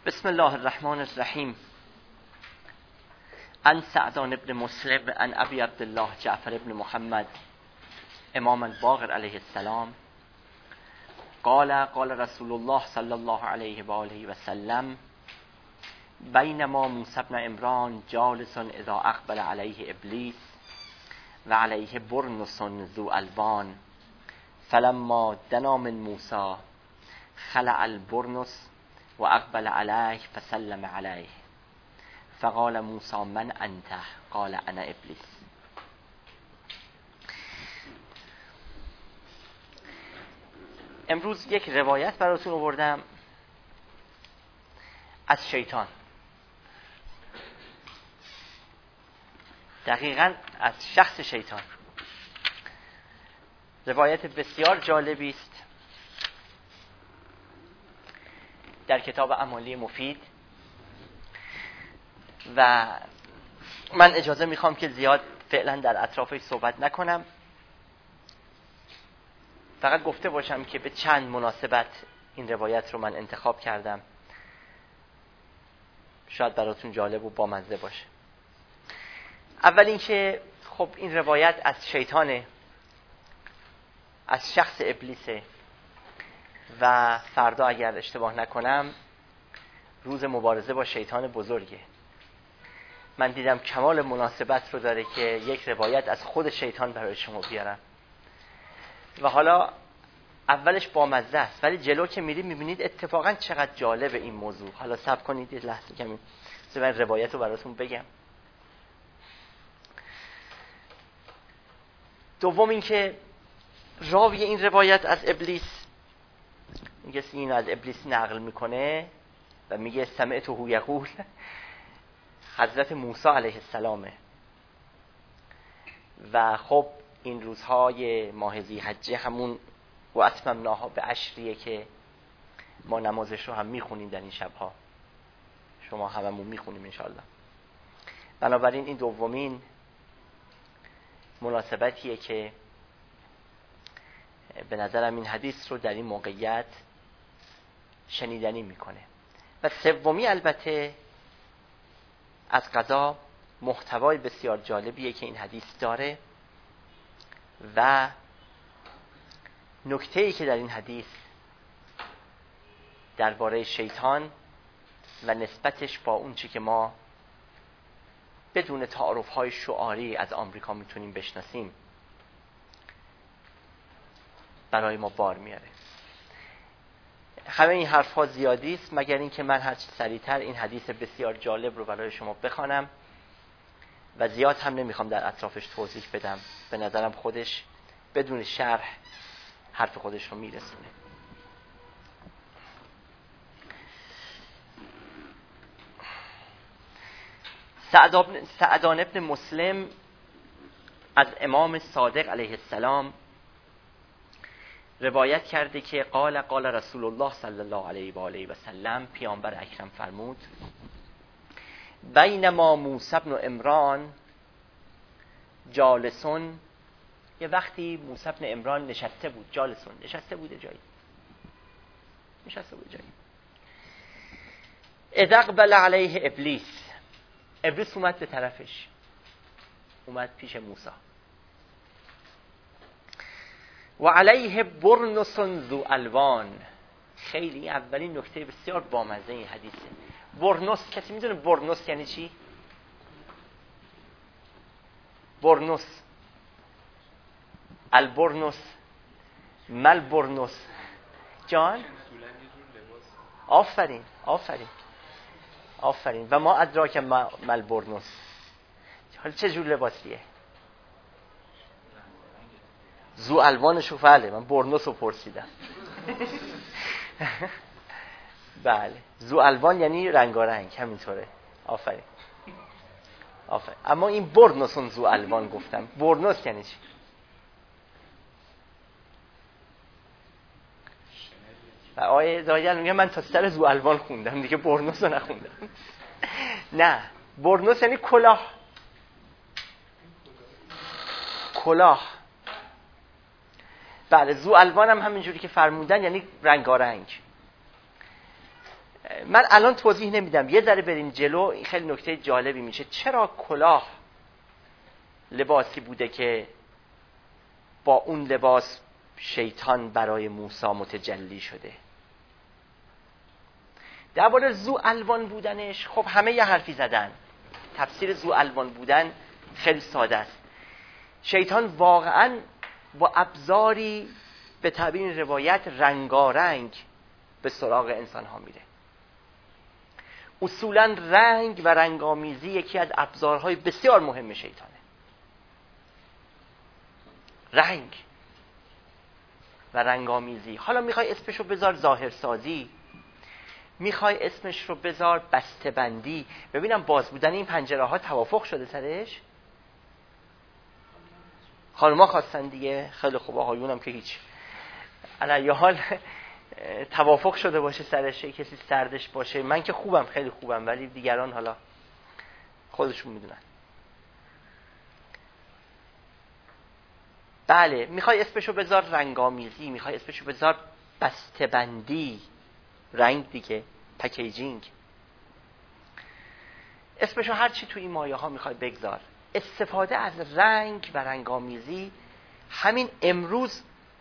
بسم الله الرحمن الرحیم. عن سعدان ابن مسلم عن ابی عبدالله جعفر ابن محمد امام الباقر علیه السلام قال رسول الله صلی الله علیه و آله و سلم بینما موسی بن عمران جالس اذا اقبل علیه ابلیس و علیه برنس ذو الوان فلما دنا من موسی خلع البرنس و اقبل علیه فسلم علیه فقال موسی من انت؟ قال انا ابلیس. امروز یک روایت براتون آوردم از شیطان، دقیقاً از شخص شیطان. روایت بسیار جالبی است در کتاب اعمالی مفید و من اجازه میخوام که زیاد فعلا در اطرافش صحبت نکنم، فقط گفته باشم که به چند مناسبت این روایت رو من انتخاب کردم، شاید براتون جالب و بامزه باشه. اول اینکه خب این روایت از شیطانه، از شخص ابلیسه و فردا اگر اشتباه نکنم روز مبارزه با شیطان بزرگه. من دیدم کمال مناسبت رو داره که یک روایت از خود شیطان برای شما بیارم و حالا اولش بامزه است ولی جلو که میرید میبینید اتفاقا چقدر جالبه این موضوع. حالا صبر کنید یه لحظه کمی من روایت رو براتون بگم. دوم اینکه راوی این روایت از ابلیس میگه اینو از ابلیس نقل میکنه و میگه سمعت هو یقول، حضرت موسی علیه السلامه. و خب این روزهای ماه ذی‌حجه همون و اتممناها به عشریه که ما نمازش رو هم میخونیم در این شبها، شما هممون میخونیم انشاءالله. بنابراین این دومین مناسبتیه که به نظرم این حدیث رو در این موقعیت شنیدنی میکنه. و سومی البته از قضا محتوای بسیار جالبیه که این حدیث داره و نکته‌ای که در این حدیث درباره شیطان و نسبتش با اون چی که ما بدون تعارف‌های شعاری از آمریکا میتونیم بشناسیم برای ما بار میاره. همه این حرف‌ها زیادی است مگر اینکه من هر چه سریعتر این حدیث بسیار جالب رو برای شما بخوانم و زیاد هم نمیخوام در اطرافش توضیح بدم. به نظرم خودش بدون شرح حرف خودش رو میرسونه. سعدان ابن مسلم از امام صادق علیه السلام روایت کرده که قال رسول الله صلی الله علیه و آله و سلم، پیامبر اکرم فرمود بینما موسی بن عمران جالسون، یه وقتی موسی بن عمران نشسته بود، جالسون نشسته بود جایی، اذ اقبل علیه ابلیس، ابلیس اومد به طرفش، اومد پیش موسی و علیه برنس ذو الوان. خیلی اولین نکته بسیار بامزه این حدیثه. برنس، کسی میدونه برنس یعنی چی؟ برنس، البرنس، مل برنس جان. آفرین و ما ادراک مل برنس. حالا چه جور لباسیه؟ ذو الوانشو فعله، من برنس رو پرسیدم. بله ذو الوان یعنی رنگارنگ، همینطوره. آفرین. اما این برنسون ذو الوان گفتم. برنس یعنی چی؟ و آیه زایل میگه من تا سر ذو الوان خوندم دیگه برنس رو نخوندم. نه، برنس یعنی کلاه. بله ذو الوان هم همینجوری که فرمودن یعنی رنگارنگ. من الان توضیح نمیدم، یه ذره بریم جلو خیلی نکته جالبی میشه. چرا کلاه لباسی بوده که با اون لباس شیطان برای موسی متجلی شده؟ درباره ذو الوان بودنش خب همه یه حرفی زدن. تفسیر ذو الوان بودن خیلی ساده است. شیطان واقعا با ابزاری به تعبیر روایت رنگارنگ به سراغ انسان ها میره. اصولا رنگ و رنگامیزی یکی از ابزارهای بسیار مهم شیطانه. رنگ و رنگامیزی. حالا میخوای اسمشو بذار ظاهرسازی، میخوای اسمش رو بذار بسته‌بندی. ببینم باز بودن این پنجره ها توافق شده سرش؟ خانوما خواستن دیگه، خیلی خوب، آقایونم که هیچ. علی حال توافق شده باشه سرش، کسی سردش باشه. من که خوبم، خیلی خوبم، ولی دیگران حالا خودشون میدونن. بله، میخوای اسمشو بذار رنگامیزی، میخوای اسمشو بذار بسته‌بندی، رنگ دیگه، پکیجینگ، اسمشو هر چی تو این مایه ها میخوای بگذار. استفاده از رنگ و رنگامیزی همین امروز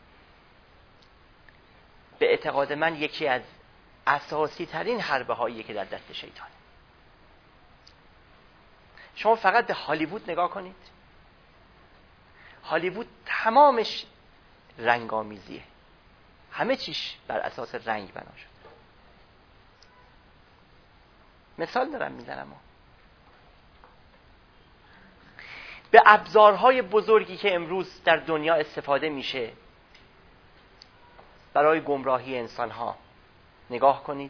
به اعتقاد من یکی از اساسی ترین حربه هاییه که در دست شیطانه. شما فقط به هالیوود نگاه کنید. هالیوود تمامش رنگامیزیه، همه چیش بر اساس رنگ بنا شده. مثال دارم میزنم. به ابزارهای بزرگی که امروز در دنیا استفاده میشه برای گمراهی انسانها نگاه کنید،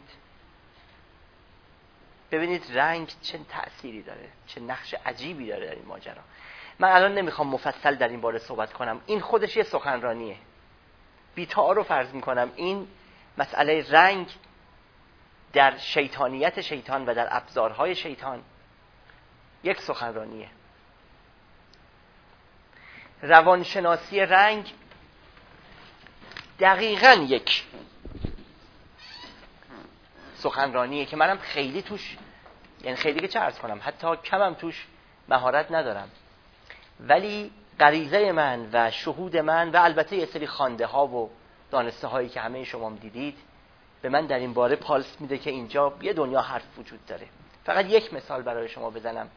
ببینید رنگ چه تأثیری داره، چه نقش عجیبی داره در این ماجرا. من الان نمیخوام مفصل در این باره صحبت کنم، این خودش یه سخنرانیه. بی تعارف عرض میکنم این مسئله رنگ در شیطانیت شیطان و در ابزارهای شیطان یک سخنرانیه. روانشناسی رنگ دقیقاً یک سخنرانیه که منم خیلی توش، یعنی خیلی که چه عرض کنم، حتی کمم توش مهارت ندارم، ولی غریزه من و شهود من و البته یه سری خوانده ها و دانسته هایی که همه شما دیدید به من در این باره پالس میده که اینجا یه دنیا حرف وجود داره. فقط یک مثال برای شما بزنم.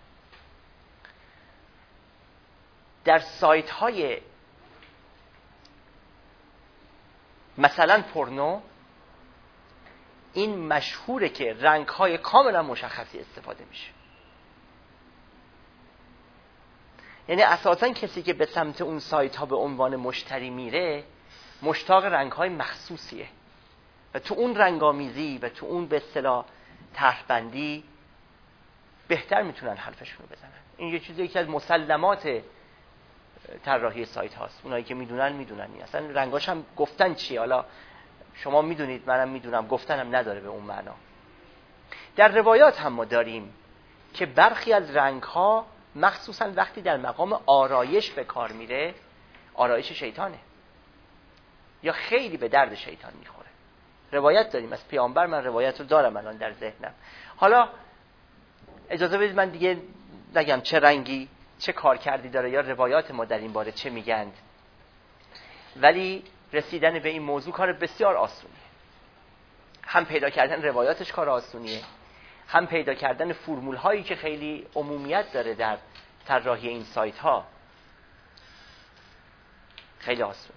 در سایت های مثلا پورنو این مشهوره که رنگ های کاملا مشخصی استفاده میشه. یعنی اساساً کسی که به سمت اون سایت ها به عنوان مشتری میره مشتاق رنگ های مخصوصیه و تو اون رنگامیزی و تو اون به اصطلاح طرح‌بندی بهتر میتونن حرفشون رو بزنن. این یه چیزی که از مسلمات طراحی سایت هاست. اونایی که میدونن اصلا رنگاش هم گفتن چی، حالا شما میدونید منم میدونم، گفتنم نداره به اون معنا. در روایات هم ما داریم که برخی از رنگ ها مخصوصا وقتی در مقام آرایش به کار میره، آرایش شیطانه یا خیلی به درد شیطان میخوره. روایت داریم از پیامبر، من روایت رو دارم الان در ذهنم. حالا اجازه بدید من دیگه نگم چه رنگی چه کار کردی داره یا روایات ما در این باره چه میگند، ولی رسیدن به این موضوع کار بسیار آسونیه. هم پیدا کردن روایاتش کار آسونیه، هم پیدا کردن فرمول هایی که خیلی عمومیت داره در طراحی این سایت ها خیلی آسونه.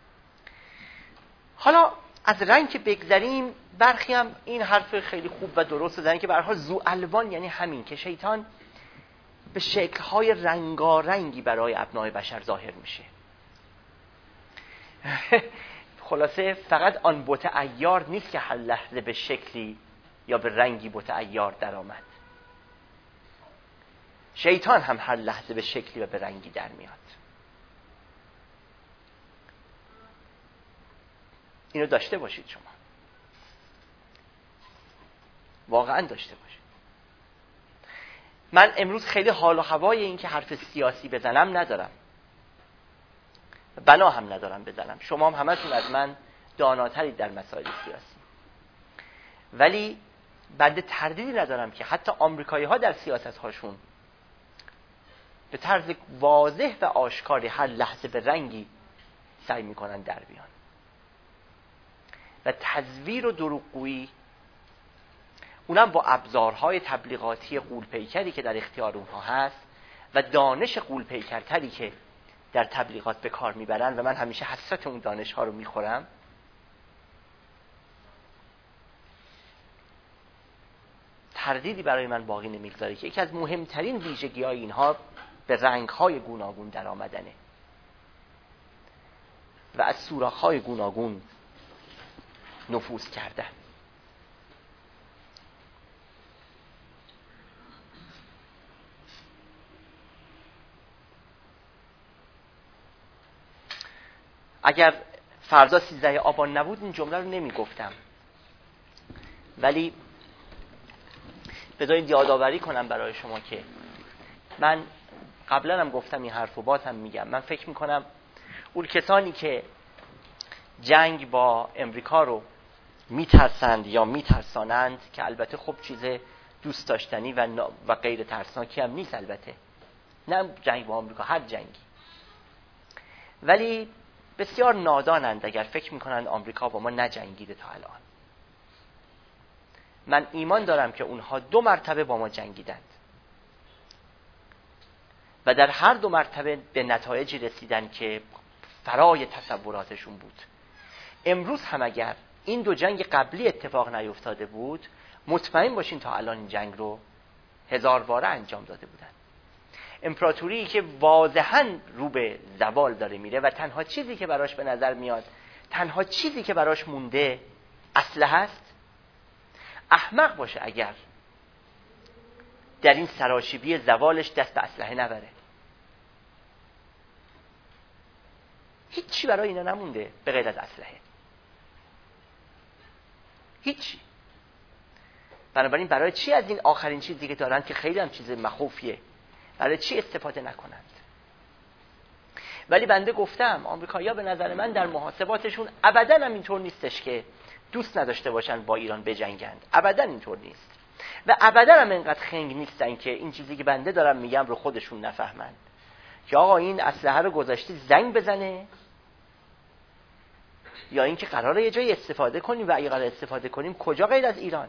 حالا از رنگ که بگذریم، برخی هم این حرف خیلی خوب و درست دارن که به هر حال ذو الوان یعنی همین که شیطان به شکل‌های رنگارنگی برای ابنای بشر ظاهر میشه. خلاصه فقط آن بت عیار نیست که هر لحظه به شکلی یا به رنگی بت عیار در آمد. شیطان هم هر لحظه به شکلی و به رنگی در میاد. اینو داشته باشید، شما واقعا داشته باشید. من امروز خیلی حال و هوای این که حرف سیاسی بزنم ندارم، بنا هم ندارم بزنم. شما هم همتون از من داناترید در مسائل سیاسی، ولی بنده تردیدی ندارم که حتی آمریکایی‌ها در سیاست‌هاشون به طرز واضح و آشکاری هر لحظه به رنگی سعی می‌کنن در بیان و تزویر و دروغگویی، اونم با ابزارهای تبلیغاتی غول‌پیکری که در اختیار اونها هست و دانش غول‌پیکرتری که در تبلیغات به کار میبرن و من همیشه حسرت اون دانش‌ها رو میخورم. تردیدی برای من باقی نمیگذاره که یکی از مهمترین ویژگی‌های اینها به رنگ‌های گوناگون در آمدنه و از سوراخ‌های گوناگون نفوذ کردن. اگر فردا 13 آبان نبود این جمله رو نمی گفتم، ولی بذارید یادآوری کنم برای شما که من قبلا هم گفتم این حرف و باز هم میگم. من فکر میکنم اون کسانی که جنگ با امریکا رو میترسند یا میترسانند، که البته خب چیز دوست داشتنی و غیر ترسناکی هم نیست البته، نه جنگ با امریکا، هر جنگی، ولی بسیار نادانند اگر فکر میکنند آمریکا با ما نجنگیده تا الان. من ایمان دارم که اونها 2 مرتبه با ما جنگیدند و در هر 2 مرتبه به نتایجی رسیدن که فرای تصوراتشون بود. امروز هم اگر این 2 جنگ قبلی اتفاق نیفتاده بود، مطمئن باشین تا الان این جنگ رو 1000 باره انجام داده بودن. امپراتوری که واضحاً رو به زوال داره میره و تنها چیزی که براش به نظر میاد، تنها چیزی که براش مونده اسلحه است. احمق باشه اگر در این سراشیبی زوالش دست به اسلحه نبره. هیچی برای اینا نمونده به غیر از اسلحه، هیچی. بنابراین برای چی از این آخرین چیزی که دارن که خیلی هم چیز مخوفیه، برای چی استفاده نکنند؟ ولی بنده گفتم آمریکایی‌ها به نظر من در محاسباتشون ابداً هم اینطور نیستش که دوست نداشته باشن با ایران بجنگند، ابداً اینطور نیست و ابداً هم اینقدر خنگ نیستن که این چیزی که بنده دارم میگم رو خودشون نفهمند که آقا این اسلحه رو گذاشتی زنگ بزنه یا اینکه قراره یه جایی استفاده کنیم و اگه قراره استفاده کنیم کجا غیر از ایران.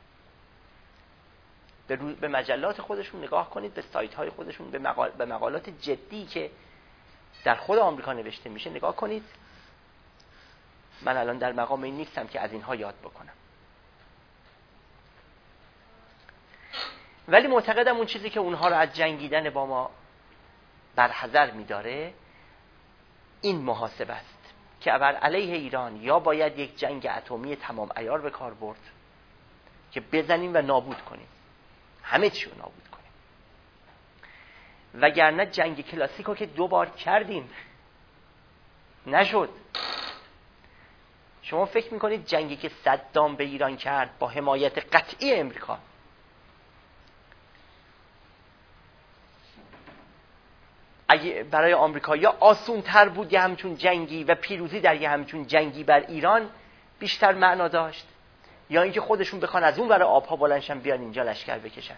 به مجلات خودشون نگاه کنید، به سایت های خودشون، به مقالات جدی که در خود آمریکا نوشته میشه نگاه کنید. من الان در مقام این نیستم که از اینها یاد بکنم، ولی معتقدم اون چیزی که اونها رو از جنگیدن با ما برحذر میداره این محاسبه است که بر علیه ایران یا باید یک جنگ اتمی تمام عیار به کار برد که بزنیم و نابود کنیم، همه چی رو نابود کنیم، وگرنه جنگ کلاسیکو که 2 بار کردیم نشد. شما فکر میکنید جنگی که صدام به ایران کرد با حمایت قطعی امریکا اگه برای آمریکایی‌ها آسان‌تر بود یه همچون جنگی و پیروزی در یه همچون جنگی بر ایران بیشتر معنا داشت، یا اینکه خودشون بخوان از اون برای آبها بلندشن بیان اینجا لشکر بکشن؟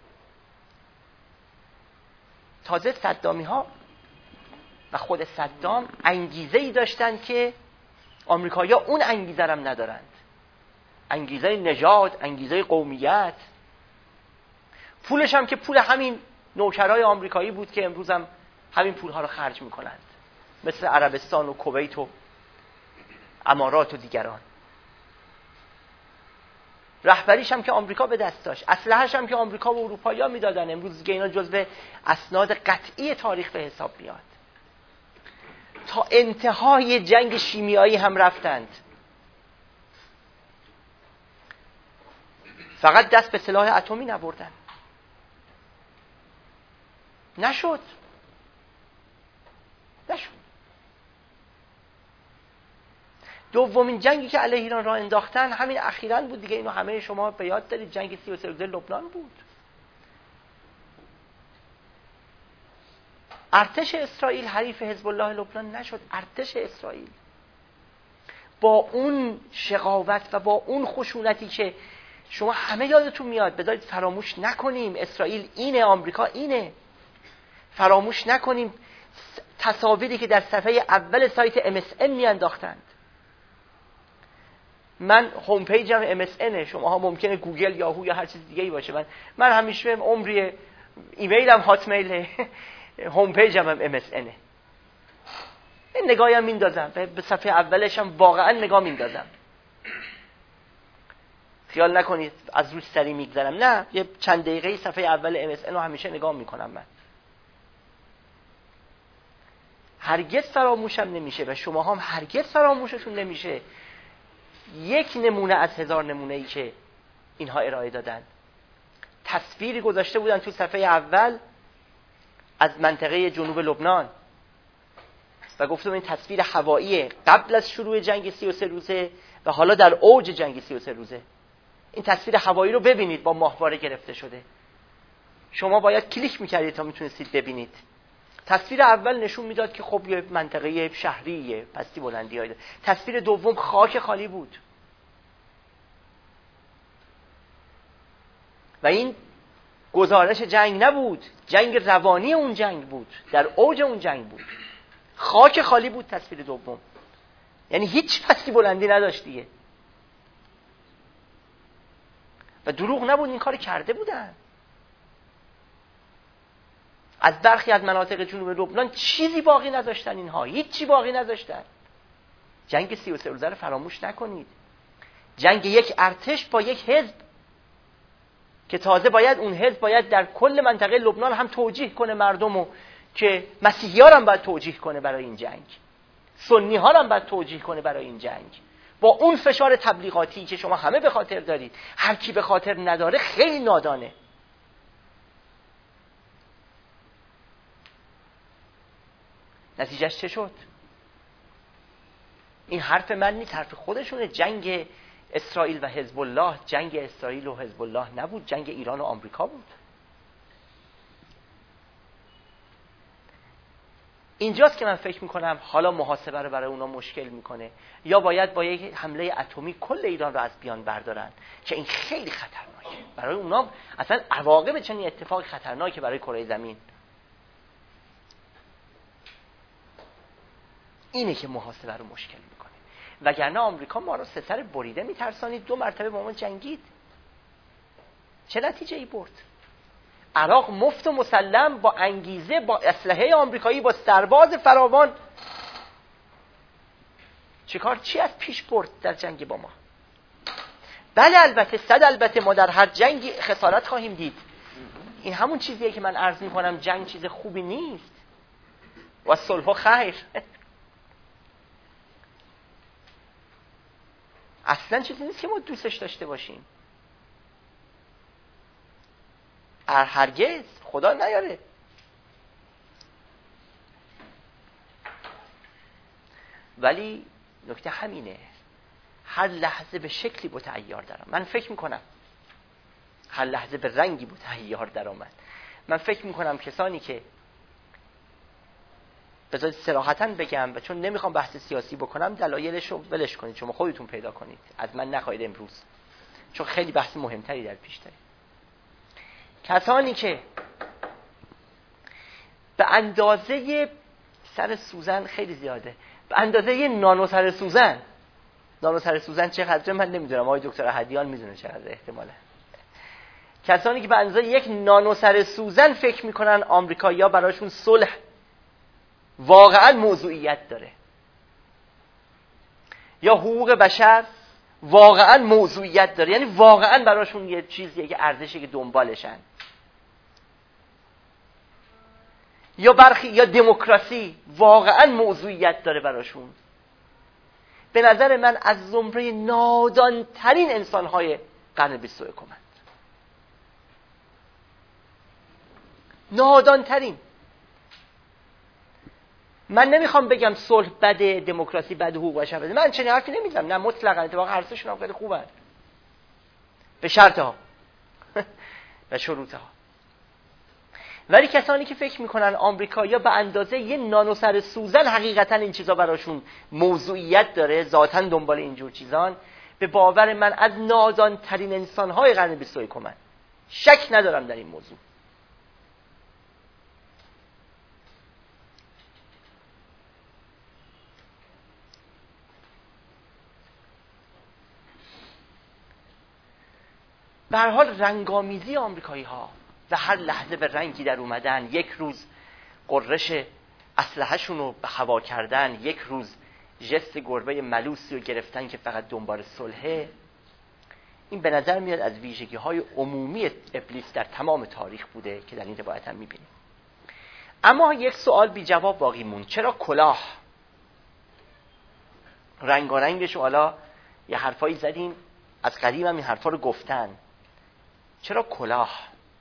تازه صدامی‌ها و خود صدام انگیزه‌ای داشتن که آمریکایی‌ها اون انگیزه هم ندارند، انگیزه نژاد، انگیزه قومیت. پولش هم که پول همین نوکرای آمریکایی بود که امروز هم همین پولها رو خرج میکنند، مثل عربستان و کویت و امارات و دیگران. رهبریش هم که آمریکا به دست داشت، اسلحه‌اش هم که آمریکا و اروپایی‌ها میدادن. امروز دیگه اینا جزو اسناد قطعی تاریخ به حساب میاد. تا انتهای جنگ شیمیایی هم رفتند، فقط دست به سلاح اتمی نبردن. نشد. دومین جنگی که علیه ایران را انداختن همین اخیراً بود دیگه، اینو همه شما به یاد دارید، جنگ 33 روزه لبنان بود. ارتش اسرائیل حریف حزب الله لبنان نشد. ارتش اسرائیل با اون شقاوت و با اون خشونتی که شما همه یادتون میاد، بذارید فراموش نکنیم اسرائیل اینه، آمریکا اینه. فراموش نکنیم تصاویری که در صفحه اول سایت MSN میانداختند. من هوم پیجم MSN، شماها ممکنه گوگل، یاهو یا هر چیز دیگه‌ای باشه. من همیشه عمری ایمیلم هاتمیل، هوم پیجم هم MSN. این نگاهی هم میندازم به صفحه اولش، هم واقعا نگاه میندازم. خیال نکنید از روش سری میگذرم، نه، یه چند دقیقه صفحه اول MSN رو همیشه نگاه میکنم. من هرگز فراموشم نمیشه و شما هم هرگز فراموششون نمیشه. یک نمونه از 1000 نمونه‌ای که اینها ارائه دادن، تصویری گذاشته بودن تو صفحه اول از منطقه جنوب لبنان و گفتم این تصویر هوایی قبل از شروع جنگ 33 روزه و حالا در اوج جنگ 33 روزه. این تصویر هوایی رو ببینید، با ماهواره گرفته شده. شما باید کلیک میکردید تا میتونستید ببینید. تصویر اول نشون میداد که خب یه منطقه شهریه، پستی بلندی‌های. تصویر دوم خاک خالی بود و این گزارش جنگ نبود، جنگ روانی اون جنگ بود، در اوج اون جنگ بود. خاک خالی بود تصویر دوم، یعنی هیچ پستی بلندی نداشت دیگه. و دروغ نبود، این کار کرده بودن. از برخی از مناطق جنوب لبنان چیزی باقی نذاشتن، اینها هیچی باقی نذاشتن. جنگ 33 روزه رو فراموش نکنید. جنگ یک ارتش با یک حزب که تازه باید اون حزب باید در کل منطقه لبنان هم توجیه کنه مردمو، که مسیحی‌ها هم باید توجیه کنه برای این جنگ، سنی‌ها هم باید توجیه کنه برای این جنگ. با اون فشار تبلیغاتی که شما همه به خاطر دارید، هر کی به خاطر نداره خیلی نادانه. نتیجهش چه شد؟ این حرف من نیست، حرف خودشونه. جنگ اسرائیل و حزب الله جنگ اسرائیل و حزب الله نبود، جنگ ایران و آمریکا بود. اینجاست که من فکر میکنم حالا محاسبه رو برای اونا مشکل میکنه، یا باید با یک حمله اتمی کل ایران رو از بیان بردارن، که این خیلی خطرناکه برای اونا. اصلا عواقب چنین اتفاق خطرناکه برای کره زمین. اینه که محاسبه رو مشکل میکنه. وگرنه آمریکا ما رو 3 سر بریده میترسانید، 2 مرتبه با ما جنگید، چه نتیجه ای برد؟ عراق مفت و مسلم با انگیزه، با اسلحه آمریکایی، با سرباز فراوان چی از پیش برد در جنگ با ما؟ بله البته، البته ما در هر جنگی خسارت خواهیم دید. این همون چیزیه که من عرض میکنم، جنگ چیز خوبی نیست و صلح خیر. اصلا چیزی نیست که ما دوستش داشته باشیم، هرگز، خدا نیاره. ولی نکته همینه، هر لحظه به شکلی متعیار در آمد. من فکر میکنم هر لحظه به رنگی متعیار در آمد. من فکر میکنم کسانی که، بذارید صراحتاً بگم و چون نمیخوام بحث سیاسی بکنم، دلایلش رو ولش کنید، شما خودتون پیدا کنید، از من نخواهید امروز، چون خیلی بحث مهمتری در پیش داریم. کسانی که به اندازه سر سوزن، خیلی زیاده، به اندازه نانو سر سوزن چقدر من نمیدونم، آقای دکتر احدیان میدونه چقدر احتماله. کسانی که به اندازه یک نانو سر سوزن فکر میکنن آمریکایی‌ها براشون صلح واقعا موضوعیت داره، یا حقوق بشر واقعا موضوعیت داره، یعنی واقعا براشون یه چیزیه که ارزشی که دنبالشن، یا یا دموکراسی واقعا موضوعیت داره براشون، به نظر من از زمره نادانترین انسانهای قرن 21 هستند. نادانترین. من نمیخوام بگم صلح بده، دموکراسی بده، حقوق بشر بده، من چنین حرفی نمیزنم، نه مطلقاً، اتفاقا هر سه‌شون هم خیلی خوبن، به شرطها و شروطها. ولی کسانی که فکر میکنن آمریکایی‌ها به اندازه یه نانو سر سوزن حقیقتا این چیزا براشون موضوعیت داره، ذاتاً دنبال اینجور چیزان، به باور من از نادانترین انسان‌های قرن 21 شک ندارم در این موضوع. به هر حال رنگامیزی آمریکایی‌ها و هر لحظه به رنگی در اومدن، یک روز قررش اسلحه‌شون رو به هوا کردن، یک روز ژست گربه ملوسی رو گرفتن که فقط دنبال صلحه، این به نظر میاد از ویژگی‌های عمومی ابلیس در تمام تاریخ بوده که در این روایت هم می‌بینیم. اما یک سوال بی جواب باقی موند: چرا کلاه؟ رنگارنگش، حالا یه حرفایی زدیم، از قدیم هم این حرفا رو گفتن. چرا کلاه؟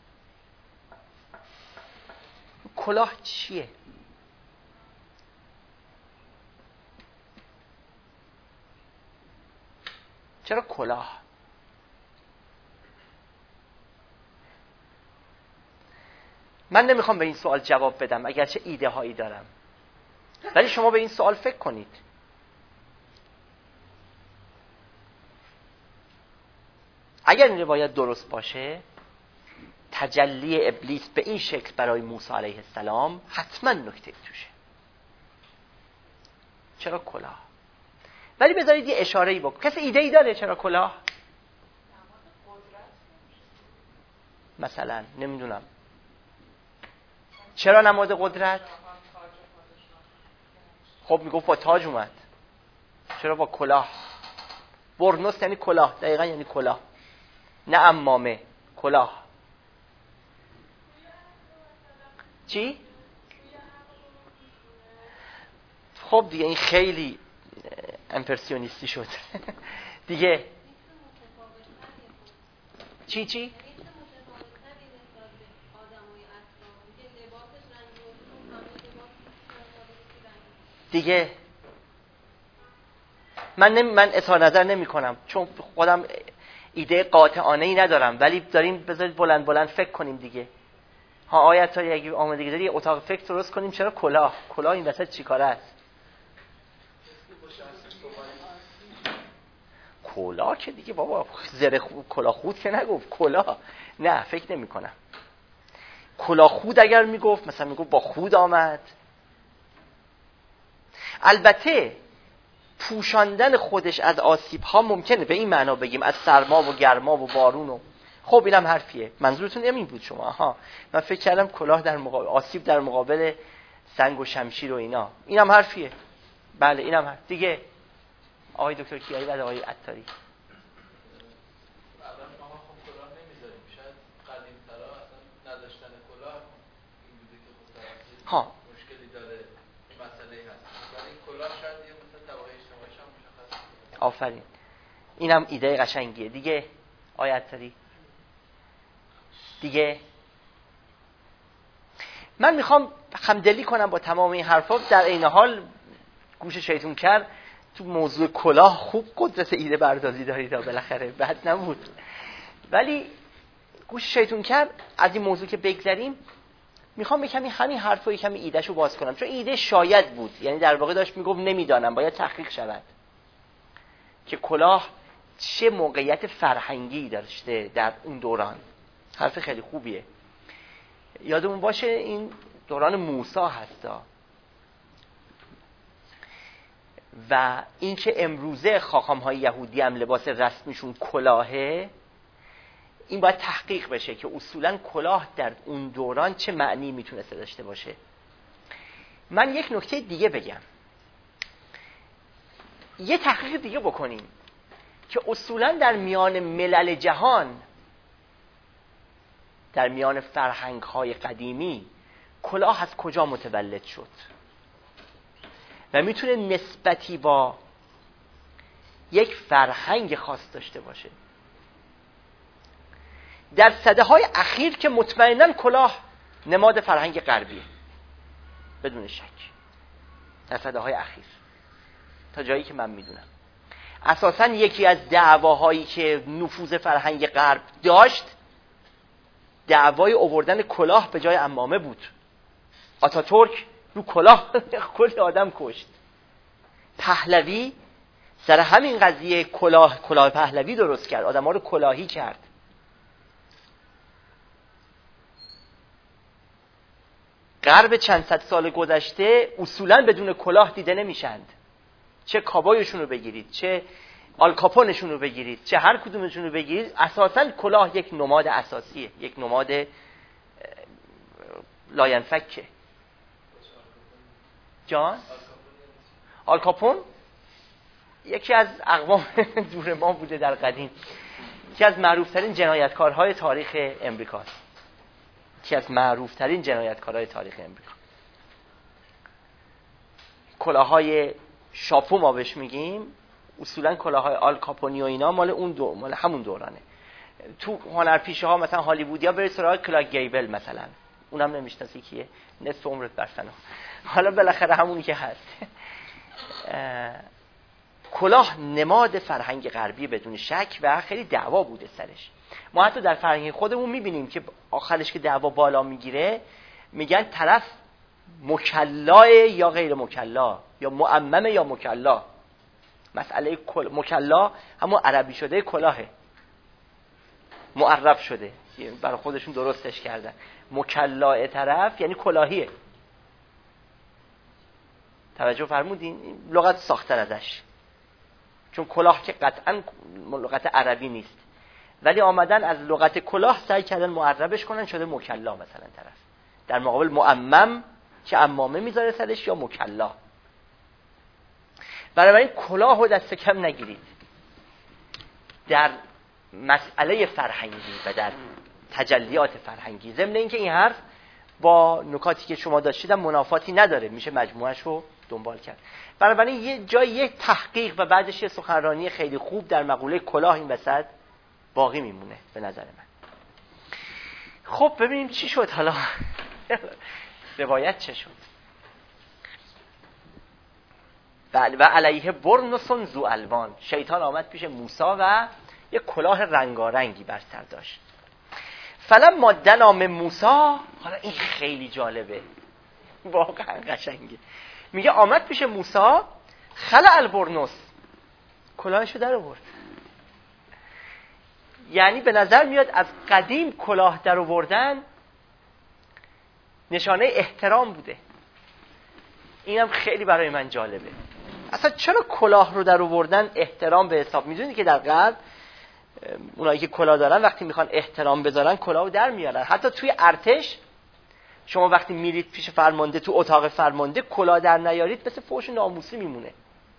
کلاه چیه؟ چرا کلاه؟ من نمیخوام به این سوال جواب بدم، اگرچه ایده هایی دارم، ولی شما به این سوال فکر کنید. اگر این روایت درست باشه، تجلی ابلیس به این شکل برای موسی علیه السلام حتما نکته توشه. چرا کلاه؟ ولی بذارید یه اشاره‌ای بکنم. کسی ایده ای داره چرا کلاه؟ مثلا نمیدونم چرا نماد قدرت؟ خب میگفت با تاج اومد، چرا با کلاه؟ برنوس یعنی کلاه، دقیقا یعنی کلاه، نه عمامه، کلاه. چی؟ خب دیگه این خیلی امپرسیونیستی شد. دیگه چی؟ دیگه من اظهار نظر نمی کنم چون خودم ایده قاطعانه‌ای ندارم، ولی بذارید بلند بلند فکر کنیم دیگه. ها آیت ها اگه آمادگی داری اتاق فکر درست کنیم. چرا کلاه؟ کلاه این وسط چی کاره است؟ کلاه که دیگه بابا کلاه خود که نگفت کلاه. نه فکر نمی کنم. کلاه خود اگر میگفت مثلا میگفت با خود آمد. البته پوشاندن خودش از آسیب ها ممکنه به این معنا بگیم از سرما و گرما و بارون و خب اینم حرفیه. منظورتون همین بود شما؟ آها من فکر کردم کلاه در مقابل آسیب در مقابل سنگ و شمشیر و اینا. اینم حرفیه. بله اینم حرف. دیگه آقای دکتر کیایی بعد آقای عطاری. ها مشکلی داره این مسئله هست، ولی کلاه شاید یه مثلا طبقه اجتماعیش هم مشخص. آفرین، اینم ایده قشنگیه. دیگه آیت داری؟ دیگه من میخوام همدلی کنم با تمام این حرفا، در این حال گوش شیطون کرد تو موضوع کلاه خوب قدرت ایده بردازی داری تا بالاخره بد نبود، ولی گوش شیطون کرد از این موضوع که بگذریم. میخوام کمی همین حرفو کمی ایدهشو باز کنم، چون ایده شاید بود، یعنی در واقع داشت میگفت نمیدانم، باید تحقیق شود که کلاه چه موقعیت فرهنگی داشته در اون دوران. حرف خیلی خوبیه. یادمون باشه این دوران موسی هستا و این که امروزه خاخام‌های یهودی هم لباس رسمیشون کلاهه، این باید تحقیق بشه که اصولاً کلاه در اون دوران چه معنی میتونسته داشته باشه. من یک نکته دیگه بگم، یه تحقیق دیگه بکنیم که اصولاً در میان ملل جهان، در میان فرهنگ‌های قدیمی، کلاه از کجا متولد شد و میتونه نسبتی با یک فرهنگ خاص داشته باشه. در سده‌های اخیر که مطمئناً کلاه نماد فرهنگ غربیه بدون شک، در سده‌های اخیر تا جایی که من میدونم اساساً یکی از دعواهایی که نفوذ فرهنگ غرب داشت دعوای آوردن کلاه به جای عمامه بود. آتاتورک رو کلاه کلی آدم کشت. پهلوی سر همین قضیه کلاه پهلوی درست کرد، آدم‌ها رو کلاهی کرد. غرب چند صد سال گذشته اصولاً بدون کلاه دیده نمیشند. چه کابایشون رو بگیرید، چه آلکاپونشون رو بگیرید، چه هر کدومشون رو بگیرید، اساساً کلاه یک نماد اساسیه، یک نماد لاینفکه. جان؟ آلکاپون یکی از اقوام دور ما بوده در قدیم، یکی از معروفترین جنایتکارهای تاریخ امریکا، یکی از معروفترین جنایتکارهای تاریخ امریکا. کلاههای شاپو ما بهش میگیم، اصولا کلاههای آل کاپونی و اینا مال مال همون دورانه. تو هنرپیشه ها مثلا هالیوودیا برید سراغ کلارک گیبل مثلا، اونم نمیشناسی کیه، نصف عمرت بر فنا. حالا بالاخره همونی که هست. کلاه نماد فرهنگ غربی بدون شک و خیلی دعوا بوده سرش. ما حتی در فرهنگ خودمون میبینیم که آخرش که دعوا بالا میگیره میگن طرف مکلا یا غیر مکلا، یا معمم یا مکلا. مسئله مکلا همون عربی شده کلاهه، معرب شده، برای خودشون درستش کردن. مکلا طرف یعنی کلاهیه. توجه فرمودین؟ لغت ساختر ازش، چون کلاه که قطعا لغت عربی نیست، ولی آمدن از لغت کلاه سعی کردن معربش کنن شده مکلا مثلا طرف، در مقابل معمم که عمامه میذاره سرش، یا مکلا. برای این کلاه رو دست کم نگیرید در مسئله فرهنگی و در تجلیات فرهنگی. ضمن اینکه این حرف با نکاتی که شما داشتید منافاتی نداره، میشه مجموعش رو دنبال کرد. بنابراین یه جای یک تحقیق و بعدش یه سخنرانی خیلی خوب در مقوله کلاه این وسط باقی میمونه به نظر من. خب ببینیم چی شد حالا. روایت چه شد؟ و علیه برنسون ذو الوان، شیطان آمد پیش موسی و یک کلاه رنگارنگی بر سر داشت. فلما دنا من موسی، حالا این خیلی جالبه، واقعا قشنگه. میگه آمد پیش موسی، خلع البرنس، کلاهشو در آورد. یعنی به نظر میاد از قدیم کلاه در آوردن نشانه احترام بوده. اینم خیلی برای من جالبه. اصلا چرا کلاه رو در آوردن احترام به حساب؟ میدونی که در غرب اونایی که کلاه دارن وقتی میخوان احترام بذارن کلاه رو در میارن. حتی توی ارتش شما وقتی میرید پیش فرمانده تو اتاق فرمانده کلاه در نیارید مثل فحش ناموسی میمونه.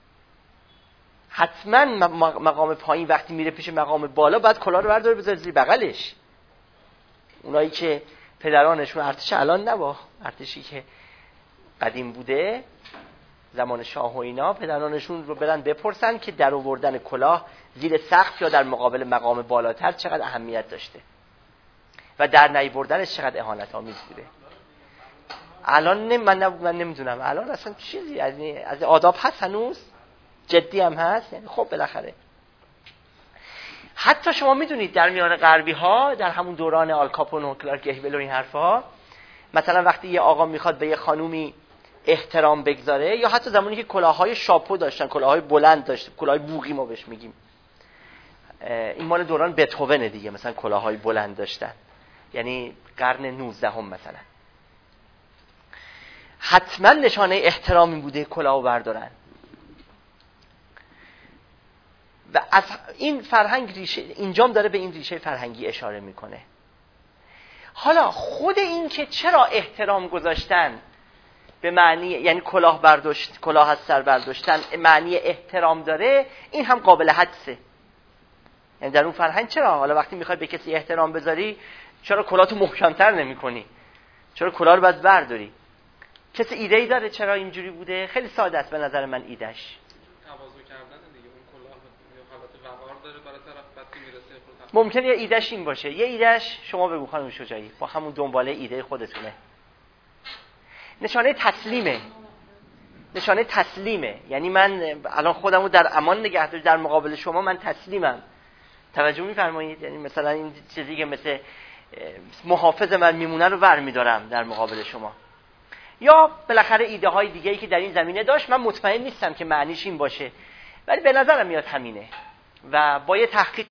حتما مقام پایین وقتی میره پیش مقام بالا باید کلاه رو برداره بذاره زیر بغلش. اونایی که پدرانشون ارتش الان نبا، ارتشی که قدیم بوده زمان شاه و اینا، پدرانشون رو برن بپرسن که در آوردن کلاه زیر سقف یا در مقابل مقام بالاتر چقدر اهمیت داشته و در نیاوردنش چقدر اهانت آمیز بوده. الان من نمیدونم الان اصلا چیزی از آداب هست هنوز، جدی هم هست. یعنی خب بالاخره حتی شما میدونید در میان غربی ها در همون دوران آل کاپون و کلارک گیبل و این حرفا، مثلا وقتی یه آقا میخواد به یه خانومی احترام بگذاره، یا حتی زمانی که کلاههای شاپو داشتن، کلاههای بلند داشتن، کلاههای بوقی ما بهش میگیم، این مال دوران بتهوون دیگه، مثلا کلاههای بلند داشتن، یعنی قرن 19 هم مثلا، حتما نشانه احترامی بوده کلاهو بردارن. و از این فرهنگ ریشه اینجام داره به این ریشه فرهنگی اشاره میکنه. حالا خود این که چرا احترام گذاشتن به معنی، یعنی کلاه برداشت، کلاه از سر برداشتن معنی احترام داره، این هم قابل حدسه. یعنی در اون فرهنگ چرا حالا وقتی میخوای به کسی احترام بذاری چرا کلاهتو محکم‌تر نمی‌کنی؟ چرا کلاه رو باید برداری؟ کسی ایده‌ای داره چرا اینجوری بوده؟ خیلی ساده است به نظر من ایدهش. تواضع کردن دیگه، اون کلاه حالت وقار داره برای طرف وقتی میرسه. ممکنه یه ایدهش این باشه. یه ایدهش شما بگو خانم شجاعی، با همون دنباله ایده خودتونه. نشانه تسلیمه. نشانه تسلیمه. یعنی من الان خودمو در امان نگه دارم، در مقابل شما من تسلیمم. توجه می‌فرمایید؟ یعنی مثلا این چیزی که مثل محافظ من میمونه رو برمی‌دارم در مقابل شما. یا بالاخره ایده های دیگه‌ای که در این زمینه داشت، من مطمئن نیستم که معنیش این باشه، ولی به نظرم میاد همینه و با یه تحقیق